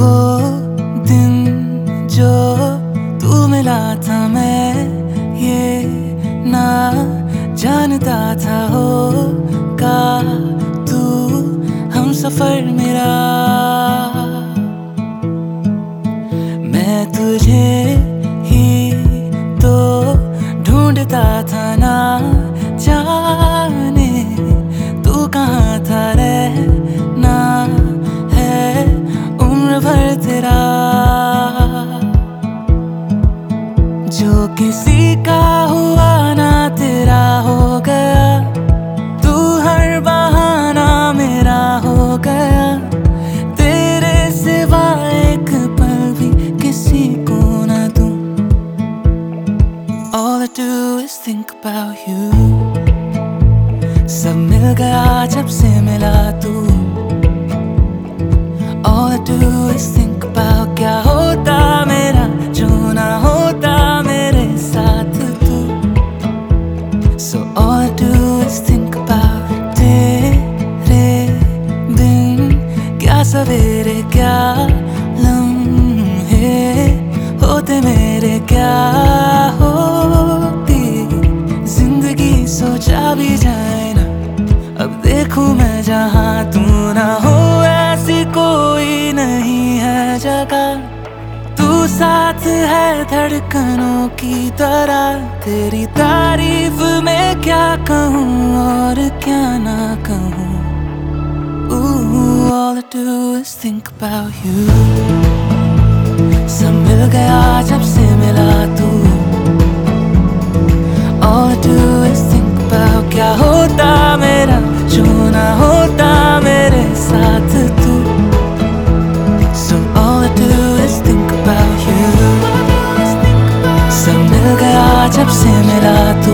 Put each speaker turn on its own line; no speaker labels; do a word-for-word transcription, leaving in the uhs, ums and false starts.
वो दिन जो तू मिला था, मैं ये ना जानता था होगा तू हम सफर मेरा। मैं तुझे ही तो ढूंढता था, ना जाने तू कहाँ था, रहना है उम्र भर तेरा। जो किसी का हुआ ना तेरा हो गया, तू हर बहाना मेरा हो गया। तेरे सिवा एक पल भी किसी को ना दूं। All I do is think about you। सब मिल गया जब से मिला तू। All I do is think about क्या होता मेरा जो ना होता मेरे साथ तू। So all I do is think about तेरे बिन क्या सवेरे क्या लम्हे होते मेरे, क्या होती जिंदगी सोचा भी जाए ना। अब देखूं मैं जहाँ तू ना हो, ऐसी कोई नहीं है जगह। तू साथ है धड़कनों की तरह। तेरी तारीफ में क्या कहूँ और क्या ना कहूँ। Ooh, all I do is think about you। सब मिल गया जब से मिला तू। All I do is think about क्या होता मेरा जो ना होता मेरे साथ तू। So all I do is think about you। सब मिल गया जब से मिला तू।